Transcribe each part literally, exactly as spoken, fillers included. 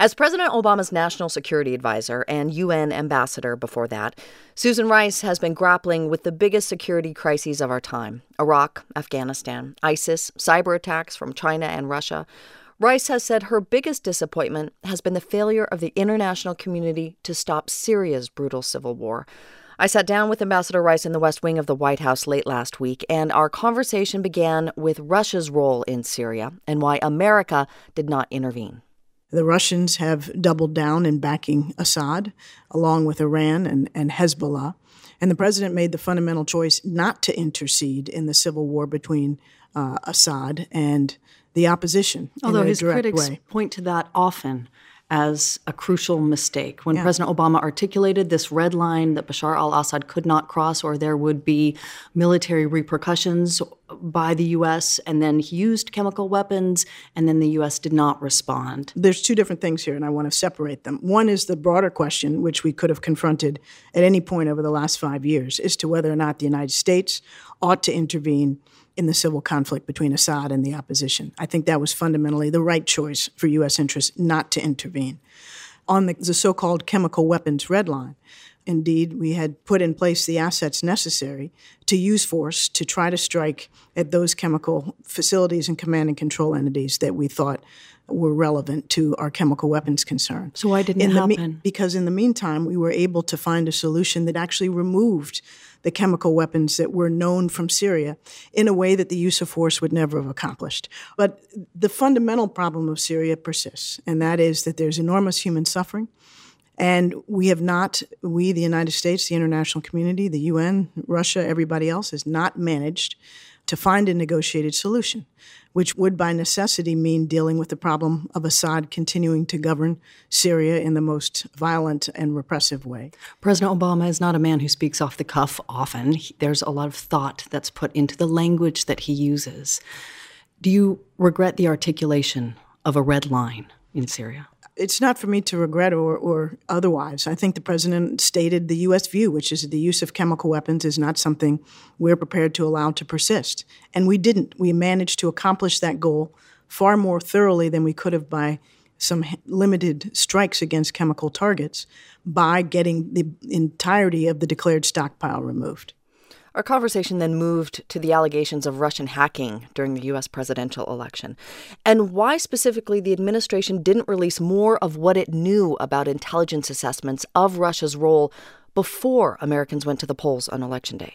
As President Obama's national security advisor and U N ambassador before that, Susan Rice has been grappling with the biggest security crises of our time: Iraq, Afghanistan, ISIS, cyber attacks from China and Russia. Rice has said her biggest disappointment has been the failure of the international community to stop Syria's brutal civil war. I sat down with Ambassador Rice in the West Wing of the White House late last week, and our conversation began with Russia's role in Syria and why America did not intervene. The Russians have doubled down in backing Assad, along with Iran and, and Hezbollah. And the president made the fundamental choice not to intercede in the civil war between uh, Assad and the opposition. Although in a his direct critics way. point to that often as a crucial mistake. When Yeah. President Obama articulated this red line that Bashar al-Assad could not cross or there would be military repercussions by the U S, and then he used chemical weapons, and then the U S did not respond. There's two different things here, and I want to separate them. One is the broader question, which we could have confronted at any point over the last five years, as to whether or not the United States ought to intervene in the civil conflict between Assad and the opposition. I think that was fundamentally the right choice for U S interests not to intervene. On the, the so-called chemical weapons red line, indeed, we had put in place the assets necessary to use force to try to strike at those chemical facilities and command and control entities that we thought were relevant to our chemical weapons concern. So why didn't in it the happen? Me- because in the meantime, we were able to find a solution that actually removed the chemical weapons that were known from Syria in a way that the use of force would never have accomplished. But the fundamental problem of Syria persists, and that is that there's enormous human suffering. And we have not, we, the United States, the international community, the U N, Russia, everybody else, has not managed to find a negotiated solution, which would by necessity mean dealing with the problem of Assad continuing to govern Syria in the most violent and repressive way. President Obama is not a man who speaks off the cuff often. He, there's a lot of thought that's put into the language that he uses. Do you regret the articulation of a red line in Syria? It's not for me to regret or, or otherwise. I think the president stated the U S view, which is that the use of chemical weapons is not something we're prepared to allow to persist. And we didn't. We managed to accomplish that goal far more thoroughly than we could have by some limited strikes against chemical targets by getting the entirety of the declared stockpile removed. Our conversation then moved to the allegations of Russian hacking during the U S presidential election, and why specifically the administration didn't release more of what it knew about intelligence assessments of Russia's role before Americans went to the polls on Election Day.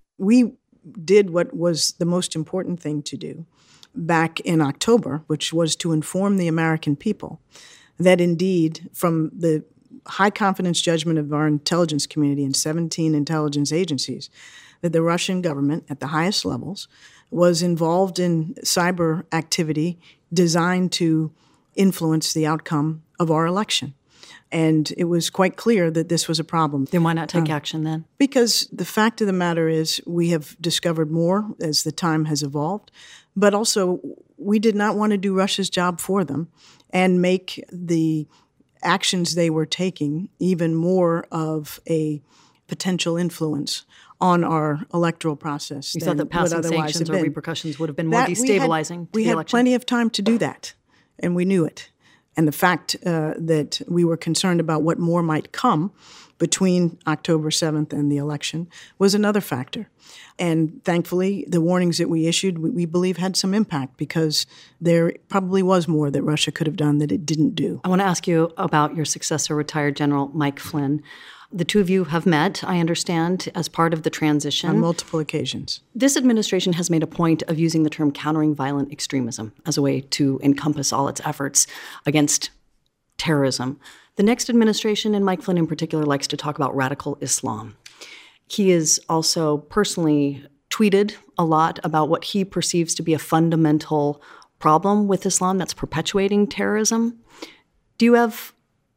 We did what was the most important thing to do back in October, which was to inform the American people that indeed, from the high confidence judgment of our intelligence community and seventeen intelligence agencies, that the Russian government at the highest levels was involved in cyber activity designed to influence the outcome of our election. And it was quite clear that this was a problem. Then why not take Uh, action then? Because the fact of the matter is we have discovered more as the time has evolved, but also we did not want to do Russia's job for them and make the actions they were taking even more of a potential influence on our electoral process. You than thought that would passing otherwise have sanctions or been. repercussions would have been more That destabilizing We had, to we the had election? plenty of time to do that, and we knew it. And the fact uh, that we were concerned about what more might come between October seventh and the election was another factor. And thankfully, the warnings that we issued, we, we believe, had some impact because there probably was more that Russia could have done that it didn't do. I want to ask you about your successor, retired General Mike Flynn. The two of you have met, I understand, as part of the transition. On multiple occasions. This administration has made a point of using the term countering violent extremism as a way to encompass all its efforts against terrorism. The next administration, and Mike Flynn in particular, likes to talk about radical Islam. He has also personally tweeted a lot about what he perceives to be a fundamental problem with Islam that's perpetuating terrorism. Do you have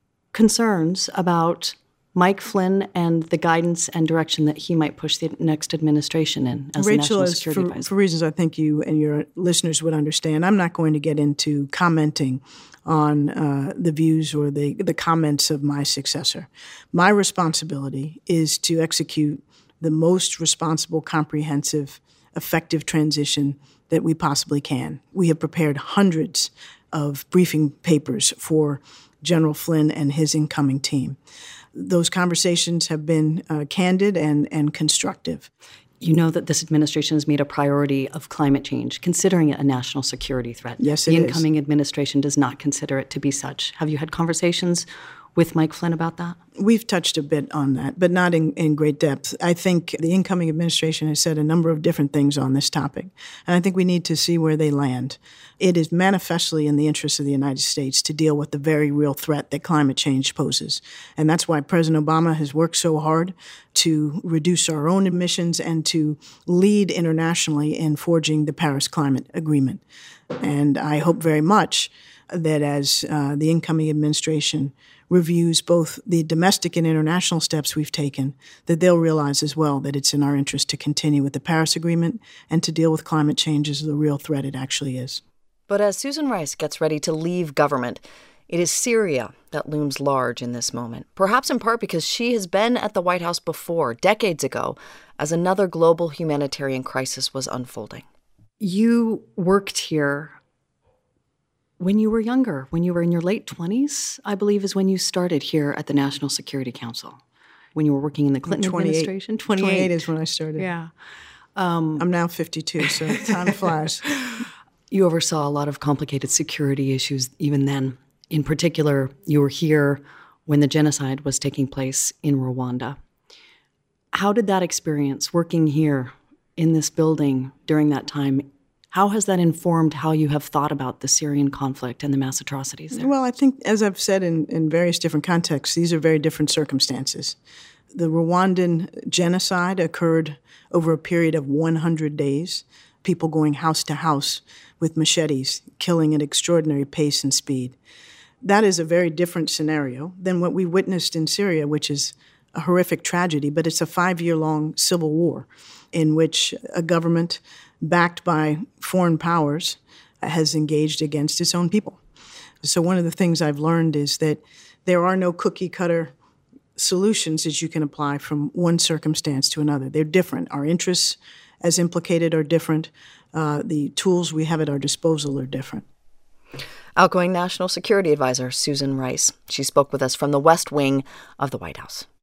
concerns about Mike Flynn and the guidance and direction that he might push the next administration in as Rachel, the National is, Security for, Advisor? for reasons I think you and your listeners would understand, I'm not going to get into commenting on uh, the views or the, the comments of my successor. My responsibility is to execute the most responsible, comprehensive, effective transition that we possibly can. We have prepared hundreds of briefing papers for General Flynn and his incoming team. Those conversations have been uh, candid and, and constructive. You know that this administration has made a priority of climate change, considering it a national security threat. Yes, it the is. incoming administration does not consider it to be such. Have you had conversations with Mike Flynn about that? We've touched a bit on that, but not in, in great depth. I think the incoming administration has said a number of different things on this topic, and I think we need to see where they land. It is manifestly in the interest of the United States to deal with the very real threat that climate change poses. And that's why President Obama has worked so hard to reduce our own emissions and to lead internationally in forging the Paris Climate Agreement. And I hope very much that as uh, the incoming administration reviews both the domestic and international steps we've taken, that they'll realize as well that it's in our interest to continue with the Paris Agreement and to deal with climate change as the real threat it actually is. But as Susan Rice gets ready to leave government, it is Syria that looms large in this moment, perhaps in part because she has been at the White House before, decades ago, as another global humanitarian crisis was unfolding. You worked here when you were younger, when you were in your late twenties, I believe is when you started here at the National Security Council, when you were working in the Clinton administration. twenty-eight, twenty-eight is when I started. Yeah. Um, I'm now fifty-two, so time flies. You oversaw a lot of complicated security issues even then. In particular, you were here when the genocide was taking place in Rwanda. How did that experience, working here in this building during that time, how has that informed how you have thought about the Syrian conflict and the mass atrocities there? Well, I think, as I've said in, in various different contexts, these are very different circumstances. The Rwandan genocide occurred over a period of one hundred days, people going house to house with machetes, killing at extraordinary pace and speed. That is a very different scenario than what we witnessed in Syria, which is a horrific tragedy, but it's a five-year-long civil war in which a government backed by foreign powers has engaged against its own people. So one of the things I've learned is that there are no cookie-cutter solutions that you can apply from one circumstance to another. They're different. Our interests as implicated are different. Uh, the tools we have at our disposal are different. Outgoing National Security Advisor Susan Rice. She spoke with us from the West Wing of the White House.